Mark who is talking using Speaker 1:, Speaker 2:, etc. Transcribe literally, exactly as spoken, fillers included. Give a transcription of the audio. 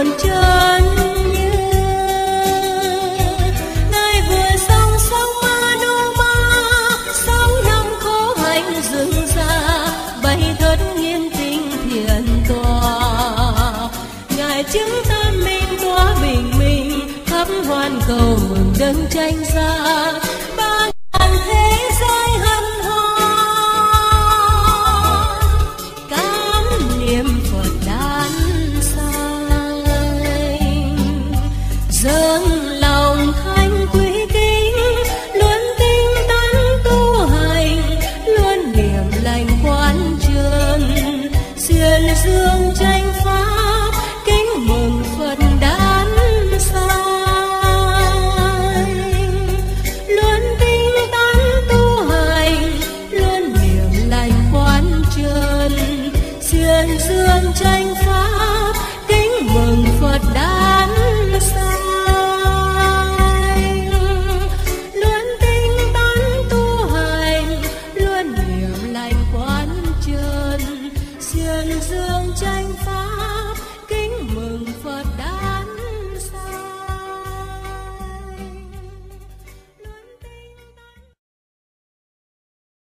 Speaker 1: buồn chân như ngài vừa song song ma đô ma sáu năm khổ hạnh dừng ra bày thất nghiên tinh thiền tòa ngài chứng tan minh tỏa bình minh khắp hoàn cầu mừng đấng tranh ra ba ngàn thế giới hân hoan cám niệm Phật đản sanh dâng lòng thanh quý kính luôn tinh tấn tu hành luôn niệm lành quán chân xuyên dương tranh pháp kính mừng Phật đản sanh luôn tinh tấn tu hành luôn niệm lành quán chân xuyên dương tranh pháp kính mừng Phật đản sanh luôn tinh tấn tu hành luôn niệm lành quán chân xuyên dương tranh pháp